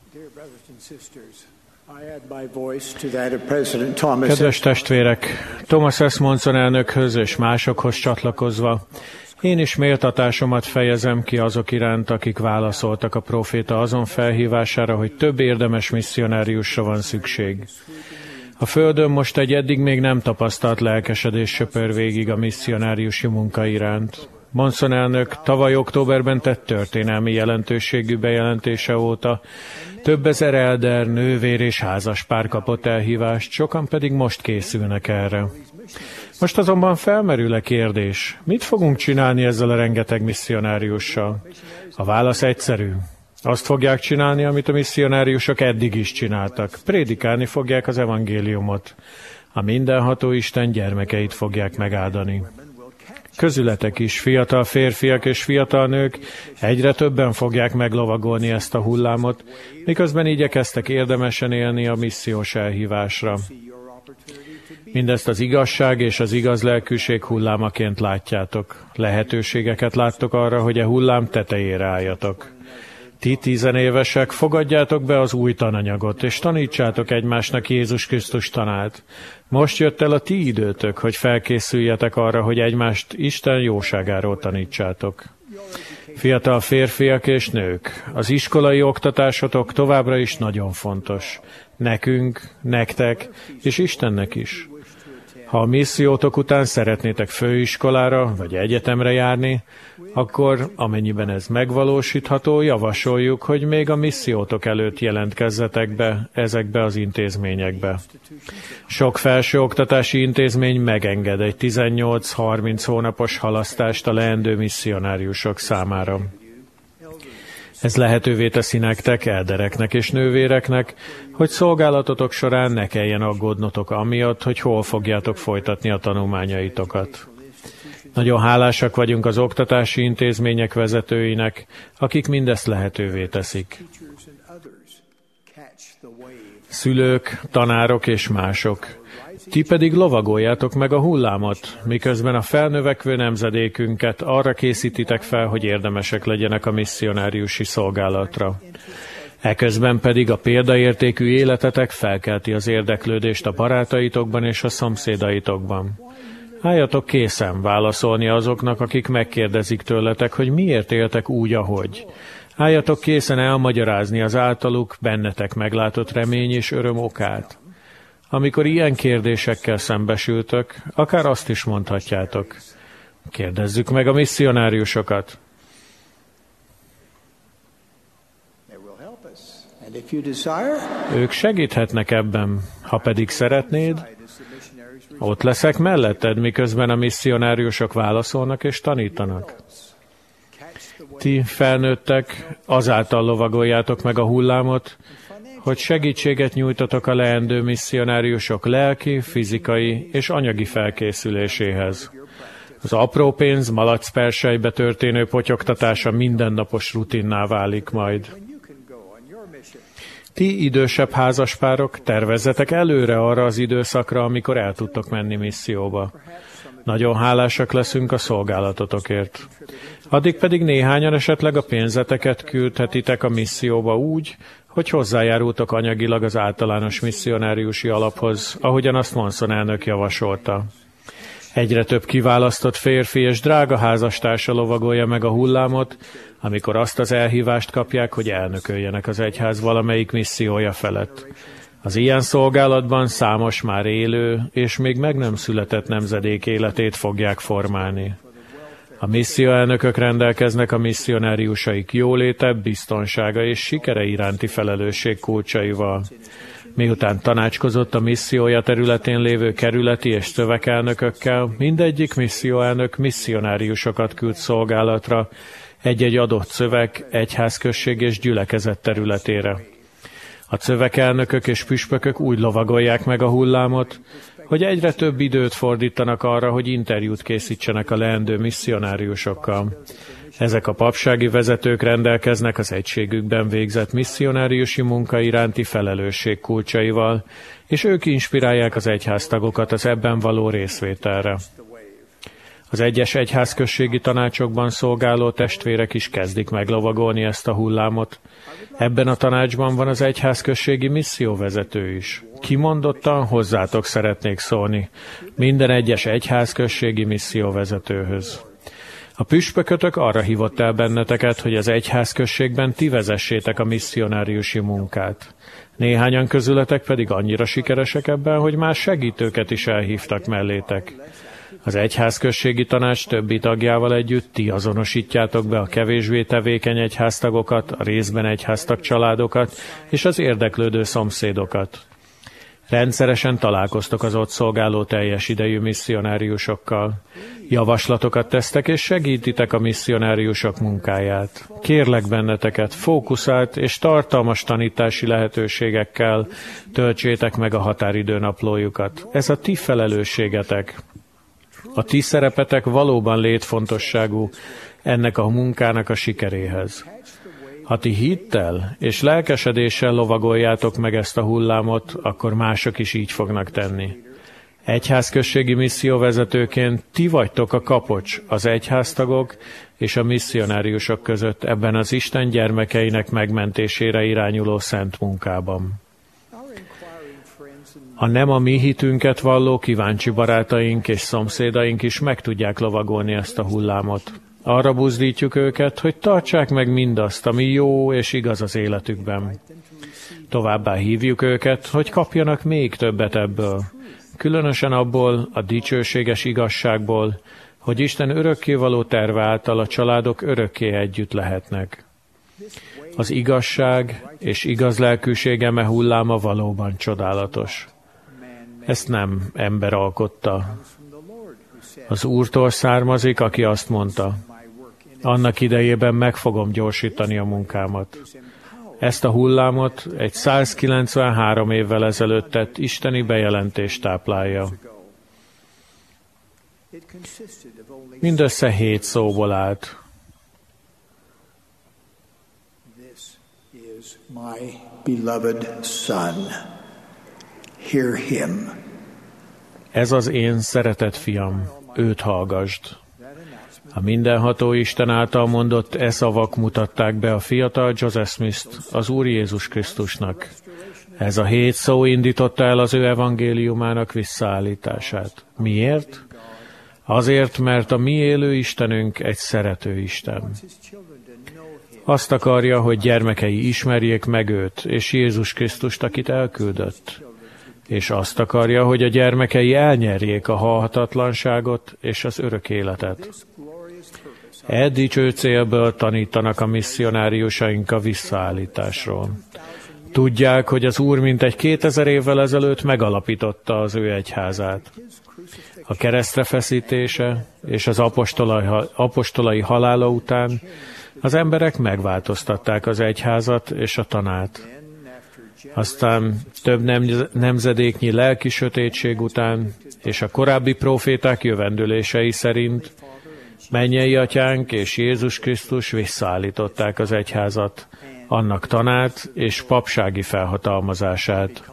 Kedves testvérek, Thomas S. Monson elnökhöz és másokhoz csatlakozva, én is méltatásomat fejezem ki azok iránt, akik válaszoltak a próféta azon felhívására, hogy több érdemes misszionáriusra van szükség. A Földön most egy eddig még nem tapasztalt lelkesedés söpör végig a misszionáriusi munka iránt. Monson elnök tavaly októberben tett történelmi jelentőségű bejelentése óta több ezer elder, nővér és házaspár kapott elhívást, sokan pedig most készülnek erre. Most azonban felmerül a kérdés, mit fogunk csinálni ezzel a rengeteg misszionáriussal? A válasz egyszerű. Azt fogják csinálni, amit a misszionáriusok eddig is csináltak. Prédikálni fogják az evangéliumot. A mindenható Isten gyermekeit fogják megáldani. Közületek is, fiatal férfiak és fiatal nők egyre többen fogják meglovagolni ezt a hullámot, miközben igyekeztek érdemesen élni a missziós elhívásra. Mindezt az igazság és az igaz lelkűség hullámaként látjátok. Lehetőségeket láttok arra, hogy a hullám tetejére álljatok. Ti 10 évesek, fogadjátok be az új tananyagot, és tanítsátok egymásnak Jézus Krisztus tanát. Most jött el a ti időtök, hogy felkészüljetek arra, hogy egymást Isten jóságáról tanítsátok. Fiatal férfiak és nők, az iskolai oktatásotok továbbra is nagyon fontos. Nekünk, nektek és Istennek is. Ha a missziótok után szeretnétek főiskolára vagy egyetemre járni, akkor, amennyiben ez megvalósítható, javasoljuk, hogy még a missziótok előtt jelentkezzetek be ezekbe az intézményekbe. Sok felsőoktatási intézmény megenged egy 18-30 hónapos halasztást a leendő misszionáriusok számára. Ez lehetővé teszi nektek, eldereknek és nővéreknek, hogy szolgálatotok során ne kelljen aggódnotok amiatt, hogy hol fogjátok folytatni a tanulmányaitokat. Nagyon hálásak vagyunk az oktatási intézmények vezetőinek, akik mindezt lehetővé teszik. Szülők, tanárok és mások. Ti pedig lovagoljátok meg a hullámot, miközben a felnövekvő nemzedékünket arra készítitek fel, hogy érdemesek legyenek a misszionáriusi szolgálatra. Eközben pedig a példaértékű életetek felkelti az érdeklődést a barátaitokban és a szomszédaitokban. Álljatok készen válaszolni azoknak, akik megkérdezik tőletek, hogy miért éltek úgy, ahogy. Álljatok készen elmagyarázni az általuk bennetek meglátott remény és öröm okát. Amikor ilyen kérdésekkel szembesültök, akár azt is mondhatjátok. Kérdezzük meg a misszionáriusokat. Ők segíthetnek ebben, ha pedig szeretnéd, ott leszek melletted, miközben a misszionáriusok válaszolnak és tanítanak. Ti felnőttek, azáltal lovagoljátok meg a hullámot, hogy segítséget nyújtatok a leendő misszionáriusok lelki, fizikai és anyagi felkészüléséhez. Az apró pénz malacperselybe történő potyogtatása mindennapos rutinná válik majd. Ti idősebb házaspárok tervezzetek előre arra az időszakra, amikor el tudtok menni misszióba. Nagyon hálásak leszünk a szolgálatotokért. Addig pedig néhányan esetleg a pénzeteket küldhetitek a misszióba úgy, hogy hozzájárultok anyagilag az általános misszionáriusi alaphoz, ahogyan azt Monson elnök javasolta. Egyre több kiválasztott férfi és drága házastársa lovagolja meg a hullámot, amikor azt az elhívást kapják, hogy elnököljenek az egyház valamelyik missziója felett. Az ilyen szolgálatban számos már élő és még meg nem született nemzedék életét fogják formálni. A misszióelnökök rendelkeznek a misszionáriusaik jóléte, biztonsága és sikere iránti felelősség kulcsaival. Miután tanácskozott a missziója területén lévő kerületi és szövekelnökökkel, mindegyik misszióelnök misszionáriusokat küld szolgálatra egy-egy adott szöveg, egyházközség és gyülekezet területére. A szövekelnökök és püspökök úgy lovagolják meg a hullámot, hogy egyre több időt fordítanak arra, hogy interjút készítsenek a leendő misszionáriusokkal. Ezek a papsági vezetők rendelkeznek az egységükben végzett misszionáriusi munka iránti felelősség kulcsaival, és ők inspirálják az egyháztagokat az ebben való részvételre. Az egyes egyházközségi tanácsokban szolgáló testvérek is kezdik meglovagolni ezt a hullámot. Ebben a tanácsban van az egyházközségi misszióvezető is. Kimondottan hozzátok szeretnék szólni, minden egyes egyházközségi misszióvezetőhöz. A püspökötök arra hívott el benneteket, hogy az egyházközségben ti vezessétek a misszionáriusi munkát. Néhányan közületek pedig annyira sikeresek ebben, hogy más segítőket is elhívtak mellétek. Az egyházközségi tanács többi tagjával együtt ti azonosítjátok be a kevésbé tevékeny egyháztagokat, a részben egyháztag családokat és az érdeklődő szomszédokat. Rendszeresen találkoztok az ott szolgáló teljes idejű misszionáriusokkal. Javaslatokat tesztek és segítitek a misszionáriusok munkáját. Kérlek benneteket, fókuszált és tartalmas tanítási lehetőségekkel töltsétek meg a határidőnaplójukat. Ez a ti felelősségetek. A ti szerepetek valóban létfontosságú ennek a munkának a sikeréhez. Ha ti hittel és lelkesedéssel lovagoljátok meg ezt a hullámot, akkor mások is így fognak tenni. Egyházközségi misszióvezetőként ti vagytok a kapocs az egyháztagok és a misszionáriusok között ebben az Isten gyermekeinek megmentésére irányuló szent munkában. A nem a mi hitünket valló kíváncsi barátaink és szomszédaink is meg tudják lovagolni ezt a hullámot. Arra buzdítjuk őket, hogy tartsák meg mindazt, ami jó és igaz az életükben. Továbbá hívjuk őket, hogy kapjanak még többet ebből, különösen abból a dicsőséges igazságból, hogy Isten örökkévaló terve által a családok örökké együtt lehetnek. Az igazság és igaz lelkűség eme hulláma valóban csodálatos. Ezt nem ember alkotta. Az Úrtól származik, aki azt mondta, annak idejében meg fogom gyorsítani a munkámat. Ezt a hullámot egy 193 évvel ezelőtt tett isteni bejelentés táplálja. Mindössze 7 szóból állt. This is my beloved son. Hear him. Ez az én szeretett fiam, őt hallgasd. A mindenható Isten által mondott szavak mutatták be a fiatal Joseph Smith-t az Úr Jézus Krisztusnak. Ez a 7 szó indította el az ő evangéliumának visszaállítását. Miért? Azért, mert a mi élő Istenünk egy szerető Isten. Azt akarja, hogy gyermekei ismerjék meg őt, és Jézus Krisztust, akit elküldött. És azt akarja, hogy a gyermekei elnyerjék a halhatatlanságot és az örök életet. Dicső célból tanítanak a misszionáriusaink a visszaállításról. Tudják, hogy az Úr mintegy 2000 évvel ezelőtt megalapította az ő egyházát. A keresztre feszítése és az apostolai halála után az emberek megváltoztatták az egyházat és a tanát. Aztán több nemzedéknyi lelki sötétség után és a korábbi próféták jövendőlései szerint mennyei atyánk és Jézus Krisztus visszaállították az egyházat, annak tanát és papsági felhatalmazását.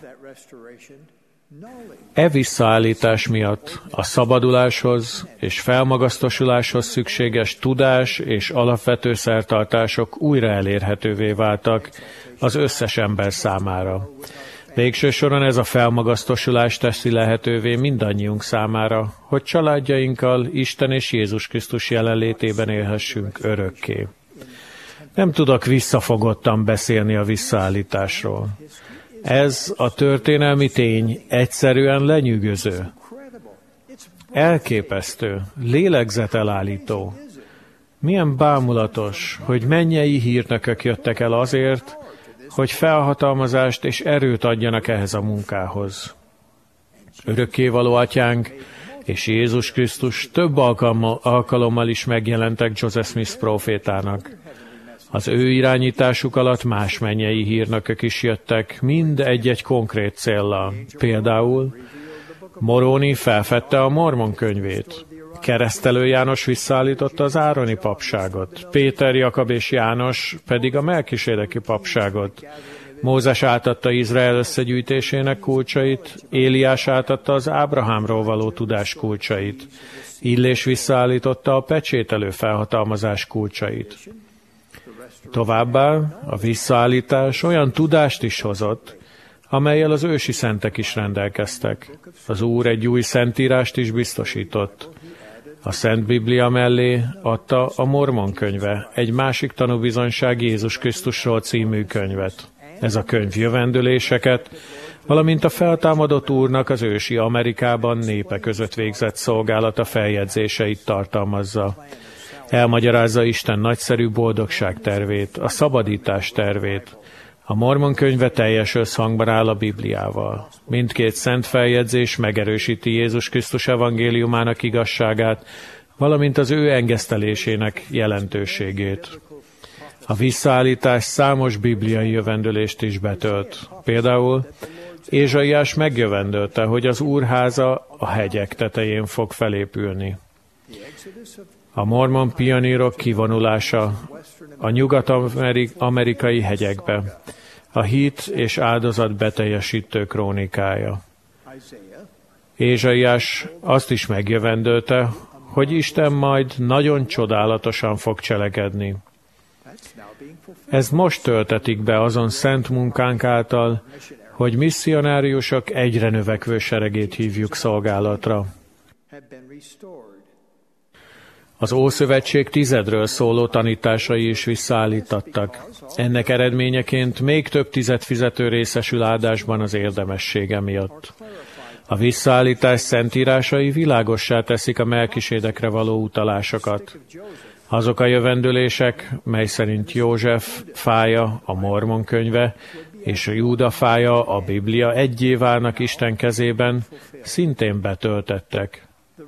E visszaállítás miatt a szabaduláshoz és felmagasztosuláshoz szükséges tudás és alapvető szertartások újra elérhetővé váltak az összes ember számára. Végső soron ez a felmagasztosulás teszi lehetővé mindannyiunk számára, hogy családjainkkal Isten és Jézus Krisztus jelenlétében élhessünk örökké. Nem tudok visszafogottan beszélni a visszaállításról. Ez a történelmi tény egyszerűen lenyűgöző, elképesztő, lélegzetelállító. Milyen bámulatos, hogy mennyei hírnökök jöttek el azért, hogy felhatalmazást és erőt adjanak ehhez a munkához. Örökkévaló atyánk és Jézus Krisztus több alkalommal is megjelentek Joseph Smith prófétának. Az ő irányításuk alatt más mennyei hírnökök is jöttek, mind egy-egy konkrét céllal. Például Moroni felfedte a Mormon könyvét, Keresztelő János visszaállította az ároni papságot, Péter, Jakab és János pedig a melkisédeki papságot. Mózes átadta Izrael összegyűjtésének kulcsait, Éliás átadta az Ábrahámról való tudás kulcsait, Illés visszaállította a pecsételő felhatalmazás kulcsait. Továbbá a visszaállítás olyan tudást is hozott, amellyel az ősi szentek is rendelkeztek. Az Úr egy új szentírást is biztosított. A Szent Biblia mellé adta a Mormon könyve, egy másik tanúbizonyság Jézus Krisztusról című könyvet. Ez a könyv jövendőléseket, valamint a feltámadott Úrnak az ősi Amerikában népe között végzett szolgálata feljegyzéseit tartalmazza. Elmagyarázza Isten nagyszerű boldogság tervét, a szabadítás tervét. A Mormon könyve teljes összhangban áll a Bibliával. Mindkét szent feljegyzés megerősíti Jézus Krisztus evangéliumának igazságát, valamint az ő engesztelésének jelentőségét. A visszaállítás számos bibliai jövendőlést is betölt. Például Ézsaiás megjövendölte, hogy az Úrháza a hegyek tetején fog felépülni. A mormon pionírok kivonulása a nyugat-amerikai hegyekbe, a hit és áldozat beteljesítő krónikája. Ézsaiás azt is megjövendölte, hogy Isten majd nagyon csodálatosan fog cselekedni. Ez most töltetik be azon szent munkánk által, hogy misszionáriusok egyre növekvő seregét hívjuk szolgálatra. Az Ószövetség 10-ről szóló tanításai is visszaállítottak. Ennek eredményeként még több 10 fizető részesül áldásban az érdemessége miatt. A visszaállítás szentírásai világossá teszik a Melkisédekre való utalásokat. Azok a jövendőlések, mely szerint József fája, a Mormon könyve, és a Júda fája, a Biblia egyé válnak Isten kezében, szintén betöltettek.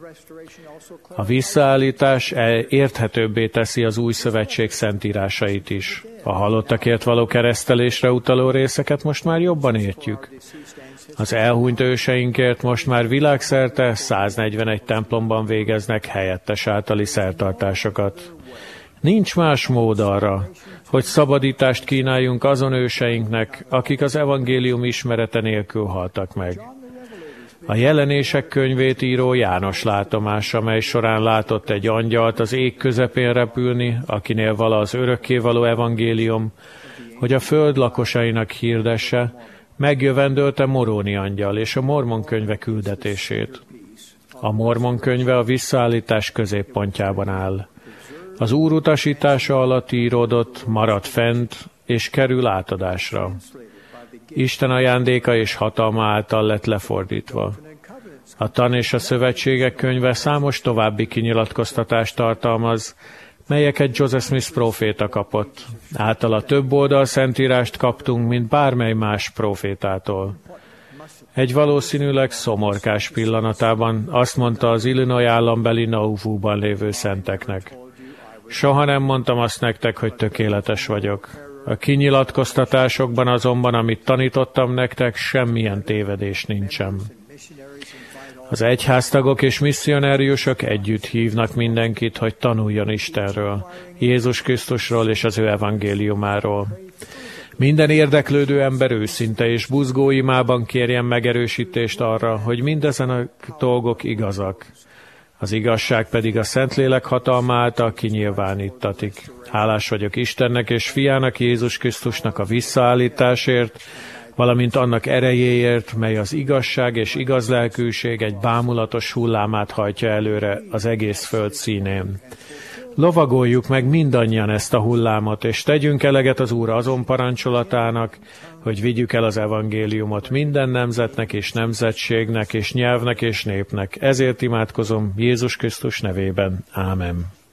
A visszaállítás érthetőbbé teszi az új szövetség szentírásait is. A halottakért való keresztelésre utaló részeket most már jobban értjük. Az elhunyt őseinkért most már világszerte 141 templomban végeznek helyettes általi szertartásokat. Nincs más mód arra, hogy szabadítást kínáljunk azon őseinknek, akik az evangélium ismerete nélkül haltak meg. A Jelenések könyvét író János látomása, mely során látott egy angyalt az ég közepén repülni, akinél vala az örökkévaló evangélium, hogy a föld lakosainak hirdesse, megjövendölte Moróni angyal és a Mormon könyve küldetését. A Mormon könyve a visszaállítás középpontjában áll. Az Úr utasítása alatt íródott, marad fent és kerül átadásra. Isten ajándéka és hatalma által lett lefordítva. A Tan és a Szövetségek könyve számos további kinyilatkoztatást tartalmaz, melyeket Joseph Smith próféta kapott. Általa több oldal szentírást kaptunk, mint bármely más prófétától. Egy valószínűleg szomorkás pillanatában azt mondta az Illinois állambeli Nauvoo-ban lévő szenteknek: soha nem mondtam azt nektek, hogy tökéletes vagyok. A kinyilatkoztatásokban azonban, amit tanítottam nektek, semmilyen tévedés nincsen. Az egyháztagok és misszionáriusok együtt hívnak mindenkit, hogy tanuljon Istenről, Jézus Krisztusról és az ő evangéliumáról. Minden érdeklődő ember őszinte és buzgó imában kérjen megerősítést arra, hogy mindezen a dolgok igazak. Az igazság pedig a Szentlélek hatalma által kinyilvánítatik. Hálás vagyok Istennek és Fiának, Jézus Krisztusnak a visszaállításért, valamint annak erejéért, mely az igazság és igaz lelkűség egy bámulatos hullámát hajtja előre az egész föld színén. Lovagoljuk meg mindannyian ezt a hullámot, és tegyünk eleget az Úr azon parancsolatának, hogy vigyük el az evangéliumot minden nemzetnek és nemzetségnek és nyelvnek és népnek. Ezért imádkozom Jézus Krisztus nevében. Ámen.